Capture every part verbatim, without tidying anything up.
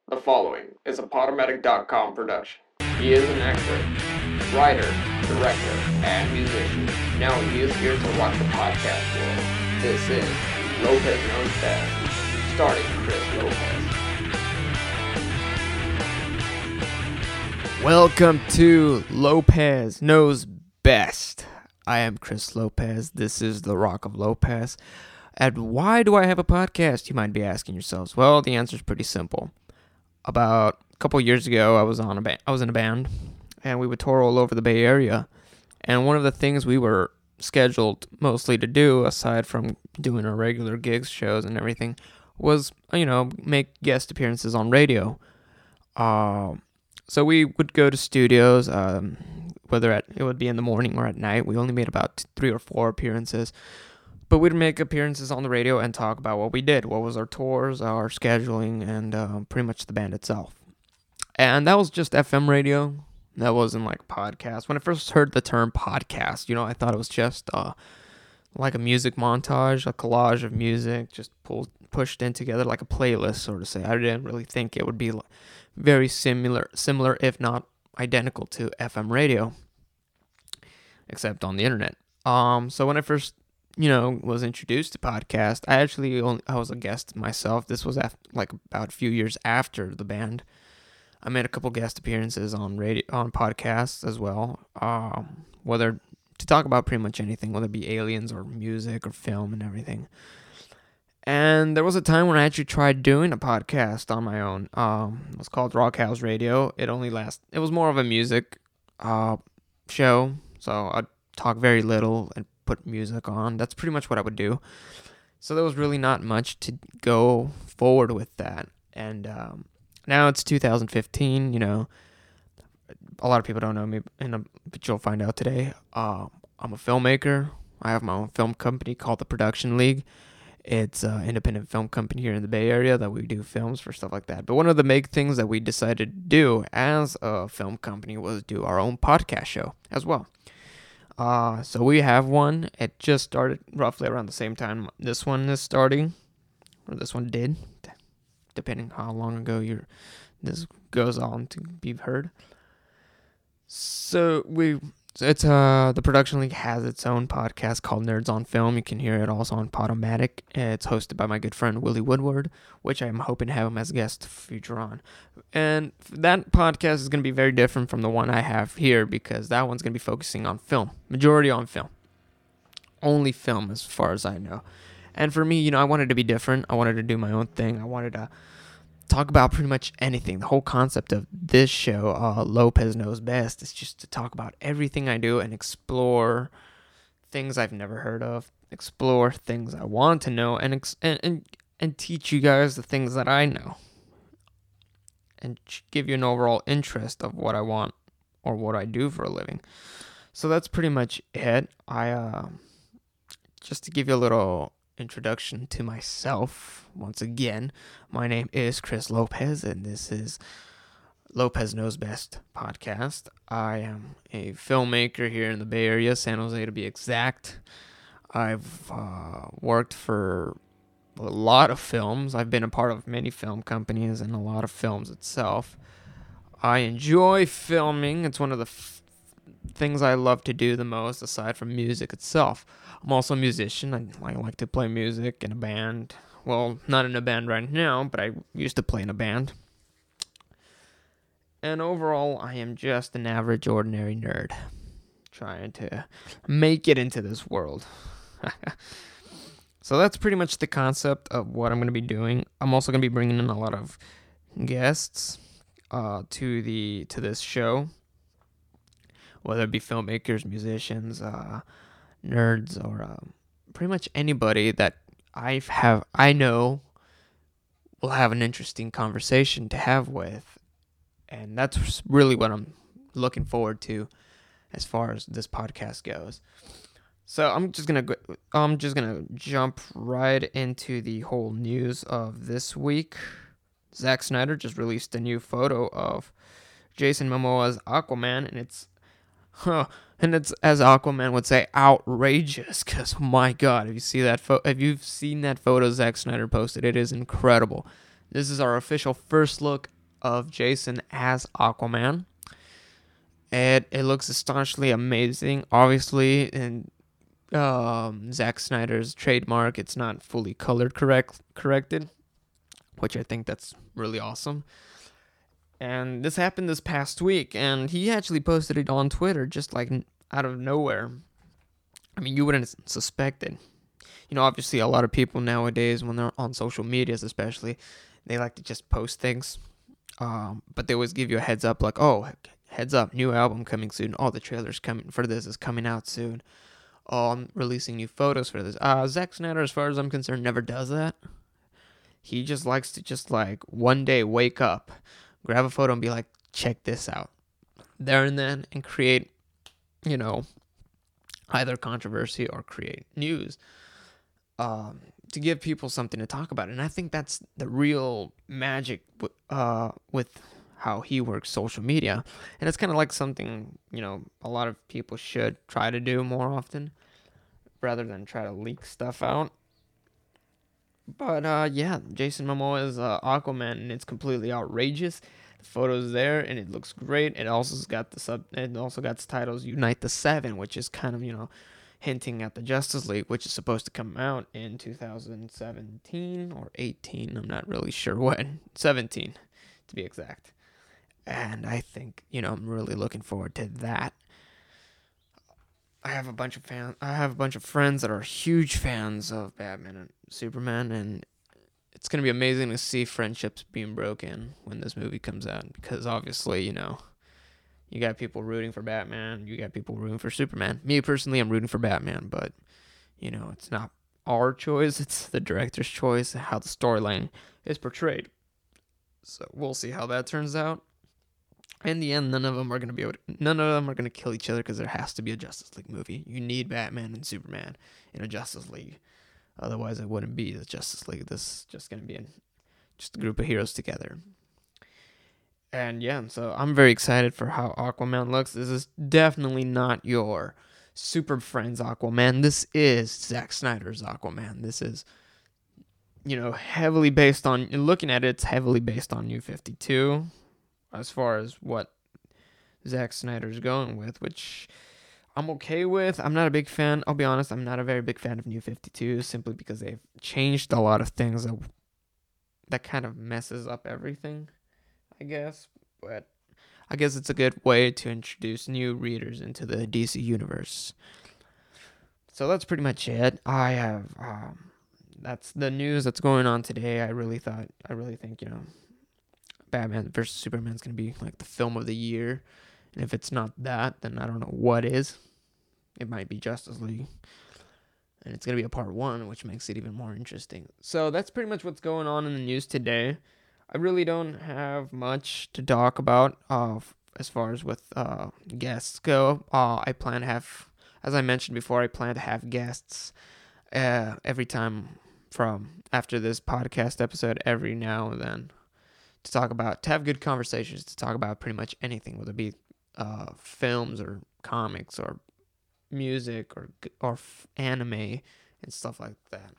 The following is a Podomatic dot com production. He is an actor, writer, director, and musician. Now he is here to rock the podcast world. This is Lopez Knows Best, starring Chris Lopez. Welcome to Lopez Knows Best. I am Chris Lopez. This is The Rock of Lopez. And why do I have a podcast, you might be asking yourselves? Well, the answer is pretty simple. About a couple years ago, I was on a ba- I was in a band, and we would tour all over the Bay Area. And one of the things we were scheduled mostly to do, aside from doing our regular gigs, shows, and everything, was, you know, make guest appearances on radio. Uh, so we would go to studios, um, whether at it would be in the morning or at night. We only made about three or four appearances. But we'd make appearances on the radio and talk about what we did, what was our tours, our scheduling, and uh, pretty much the band itself. And that was just F M radio. That wasn't like a podcast. When I first heard the term podcast, you know, I thought it was just uh, like a music montage, a collage of music, just pulled, pushed in together like a playlist, so to say. I didn't really think it would be very similar, similar if not identical to F M radio, except on the internet. Um, so when I first you know, was introduced to podcast, I actually only, I was a guest myself. This was after, like about a few years after the band. I made a couple guest appearances on radio, on podcasts as well. Um, whether to talk about pretty much anything, whether it be aliens or music or film and everything. And there was a time when I actually tried doing a podcast on my own. Um, it was called Rock House Radio. It only last. It was more of a music uh, show, so I'd talk very little and put music on. That's pretty much what I would do. So there was really not much to go forward with that. And um, now it's two thousand fifteen, you know, a lot of people don't know me, and but you'll find out today. Uh, I'm a filmmaker. I have my own film company called The Production League. It's an independent film company here in the Bay Area that we do films for, stuff like that. But one of the big things that we decided to do as a film company was do our own podcast show as well. Uh, so we have one. It just started roughly around the same time this one is starting, or this one did, depending how long ago you're, this goes on to be heard. So we, it's uh the Production League has its own podcast called Nerds on Film. You can hear it also on Podomatic. It's hosted by my good friend Willie Woodward, which I'm hoping to have him as a guest future on. And that podcast is going to be very different from the one I have here, because that one's going to be focusing on film, majority on film, only film as far as I know. And for me, you know, I wanted to be different. I wanted to do my own thing. I wanted to talk about pretty much anything. The whole concept of this show, uh, Lopez Knows Best, is just to talk about everything I do and explore things I've never heard of, explore things I want to know, and ex- and, and and teach you guys the things that I know, and give you an overall interest of what I want or what I do for a living. So that's pretty much it. I uh, just to give you a little introduction to myself. Once again, my name is Chris Lopez, and this is Lopez Knows Best podcast. I am a filmmaker here in the Bay Area, San Jose to be exact. I've uh, worked for a lot of films. I've been a part of many film companies and a lot of films itself. I enjoy filming. It's one of the f- things I love to do the most, aside from music itself. I'm also a musician. I, I like to play music in a band. Well, not in a band right now, but I used to play in a band. And overall, I am just an average, ordinary nerd trying to make it into this world. So that's pretty much the concept of what I'm going to be doing. I'm also going to be bringing in a lot of guests uh, to the to this show, whether it be filmmakers, musicians, uh, nerds, or uh, pretty much anybody that I have I know will have an interesting conversation to have with, and that's really what I'm looking forward to as far as this podcast goes. So I'm just gonna go, I'm just gonna jump right into the whole news of this week. Zack Snyder just released a new photo of Jason Momoa's Aquaman, and it's Huh. And it's, as Aquaman would say, outrageous. Because, my God, if you see that photo, if you've seen that photo Zack Snyder posted, it is incredible. This is our official first look of Jason as Aquaman. It it looks astonishingly amazing. Obviously, in um, Zack Snyder's trademark, it's not fully colored correct corrected, which I think that's really awesome. And this happened this past week, and he actually posted it on Twitter just like out of nowhere. I mean, you wouldn't suspect it. You know, obviously, a lot of people nowadays, when they're on social medias especially, they like to just post things. Um, but they always give you a heads up, like, oh, heads up, new album coming soon. Oh, the trailer's coming for this is coming out soon. Oh, I'm releasing new photos for this. Uh, Zack Snyder, as far as I'm concerned, never does that. He just likes to just, like, one day wake up, grab a photo and be like, check this out. There and then, and create, you know, either controversy or create news. Um, to give people something to talk about. And I think that's the real magic uh, with how he works social media. And it's kind of like something, you know, a lot of people should try to do more often rather than try to leak stuff out. But, uh, yeah, Jason Momoa is uh, Aquaman, and it's completely outrageous. The photo's there, and it looks great. It also got the sub. It also got the titles Unite the Seven, which is kind of, you know, hinting at the Justice League, which is supposed to come out in two thousand seventeen or eighteen. I'm not really sure when. seventeen, to be exact. And I think, you know, I'm really looking forward to that. I have a bunch of fans. I have a bunch of friends that are huge fans of Batman and Superman, and it's gonna be amazing to see friendships being broken when this movie comes out. Because obviously, you know, you got people rooting for Batman, you got people rooting for Superman. Me personally, I'm rooting for Batman, but you know, it's not our choice; it's the director's choice how the storyline is portrayed. So we'll see how that turns out. In the end, none of them are gonna be able to, none of them are gonna kill each other because there has to be a Justice League movie. You need Batman and Superman in a Justice League, otherwise it wouldn't be the Justice League. This is just gonna be an, just a group of heroes together. And yeah, so I'm very excited for how Aquaman looks. This is definitely not your Super Friends Aquaman. This is Zack Snyder's Aquaman. This is, you know, heavily based on, looking at it, it's heavily based on New fifty-two. As far as what Zack Snyder's going with, which I'm okay with. I'm not a big fan. I'll be honest, I'm not a very big fan of New fifty-two, simply because they've changed a lot of things that, that kind of messes up everything, I guess. But I guess it's a good way to introduce new readers into the D C universe. So that's pretty much it. I have, um, that's the news that's going on today. I really thought, I really think, you know, Batman versus Superman is going to be like the film of the year. And if it's not that, then I don't know what is. It might be Justice League. And it's going to be a part one, which makes it even more interesting. So that's pretty much what's going on in the news today. I really don't have much to talk about uh, as far as with uh, guests go. Uh, I plan to have, as I mentioned before, I plan to have guests uh, every time from after this podcast episode every now and then. To talk about, to have good conversations, to talk about pretty much anything, whether it be uh, films or comics or music or or f- anime and stuff like that.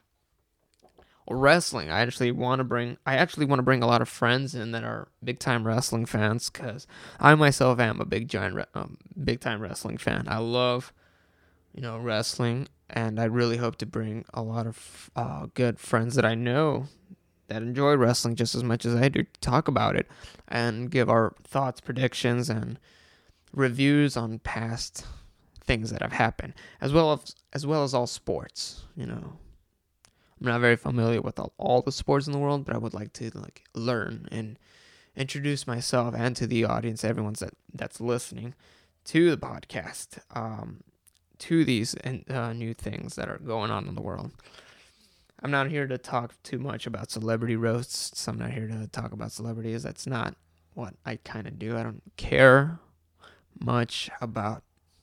Or wrestling. I actually want to bring, I actually want to bring a lot of friends in that are big time wrestling fans, because I myself am a big giant, re- um, big time wrestling fan. I love, you know, wrestling, and I really hope to bring a lot of uh, good friends that I know that enjoy wrestling just as much as I do to talk about it and give our thoughts, predictions, and reviews on past things that have happened, as well as as well as all sports. You know, I'm not very familiar with all, all the sports in the world, but I would like to like learn and introduce myself and to the audience, everyone that that's listening to the podcast, um, to these uh, new things that are going on in the world. I'm not here to talk too much about celebrity roasts. I'm not here to talk about celebrities. That's not what I kind of do. I don't care much about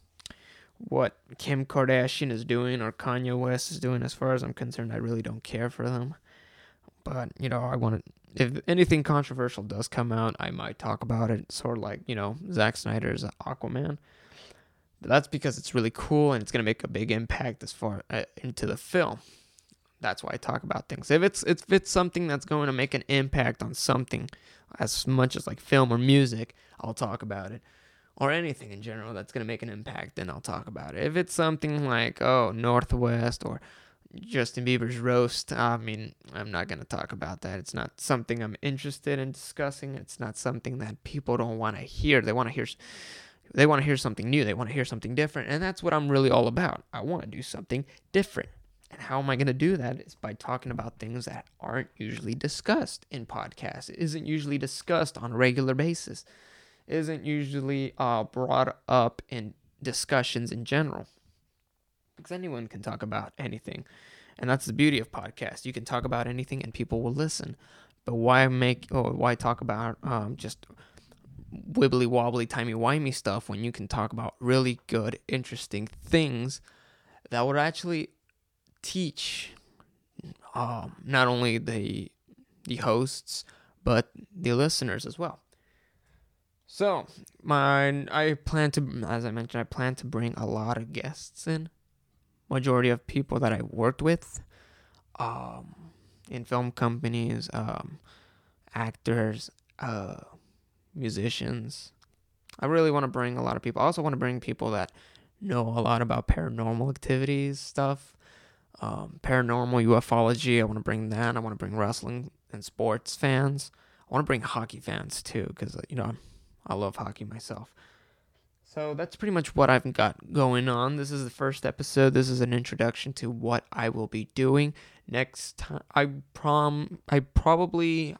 what Kim Kardashian is doing or Kanye West is doing. As far as I'm concerned, I really don't care for them. But, you know, I want to, if anything controversial does come out, I might talk about it. Sort of like, you know, Zack Snyder's Aquaman. But that's because it's really cool and it's going to make a big impact as far uh, into the film. That's why I talk about things. If it's if it's something that's going to make an impact on something, As much as like film or music, I'll talk about it. Or anything in general that's going to make an impact, then I'll talk about it. If it's something like, oh, Northwest or Justin Bieber's roast, I mean, I'm not going to talk about that. It's not something I'm interested in discussing. It's not something that people don't want to hear. They want to hear they want to hear something new. They want to hear something different. And that's what I'm really all about. I want to do something different. And how am I going to do that? Is by talking about things that aren't usually discussed in podcasts. It isn't usually discussed on a regular basis. It isn't usually uh, brought up in discussions in general. Because anyone can talk about anything. And that's the beauty of podcasts. You can talk about anything and people will listen. But why make or why talk about um, just wibbly wobbly timey wimey stuff when you can talk about really good, interesting things that would actually teach um, not only the the hosts but the listeners as well. So my I plan to, as I mentioned, I plan to bring a lot of guests in. Majority of people that I worked with, um, in film companies, um, actors, uh. musicians. I really want to bring a lot of people. I also want to bring people that know a lot about paranormal activities stuff, um, paranormal ufology. I want to bring that. I want to bring wrestling and sports fans. I want to bring hockey fans too, because you know I love hockey myself. So that's pretty much what I've got going on. This is the first episode. This is an introduction to what I will be doing next time. I prom. I probably.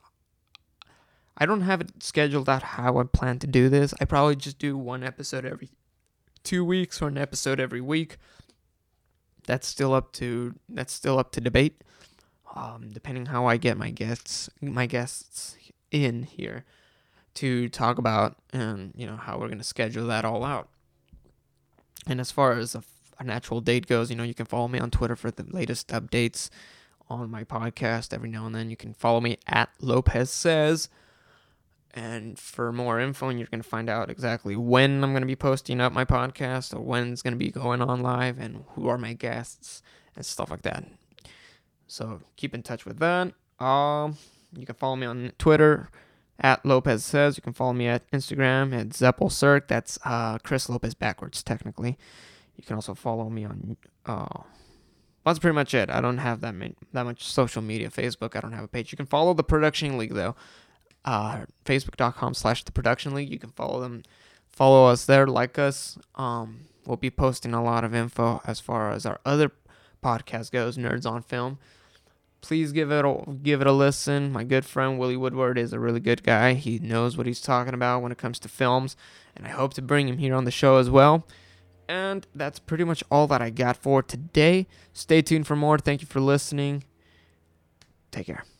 I don't have it scheduled out how I plan to do this. I probably just do one episode every two weeks or an episode every week. That's still up to that's still up to debate. Um, depending how I get my guests my guests in here to talk about, and you know how we're gonna schedule that all out. And as far as a, an actual date goes, you know you can follow me on Twitter for the latest updates on my podcast. Every now and then you can follow me at Lopez Says. And for more info, and you're going to find out exactly when I'm going to be posting up my podcast or when it's going to be going on live and who are my guests and stuff like that. So keep in touch with that. Um, you can follow me on Twitter at Lopez Says. You can follow me at Instagram at ZeppelCirc. That's uh, Chris Lopez backwards, technically. You can also follow me on... Uh, that's pretty much it. I don't have that, many, that much social media. Facebook, I don't have a page. You can follow the Production League, though. Uh, Facebook.com slash the Production League. You can follow them, follow us there, like us. Um, we'll be posting a lot of info as far as our other podcast goes, Nerds on Film. Please give it a, give it a listen. My good friend Willie Woodward is a really good guy. He knows what he's talking about when it comes to films, and I hope to bring him here on the show as well. And that's pretty much all that I got for today. Stay tuned for more. Thank you for listening. Take care.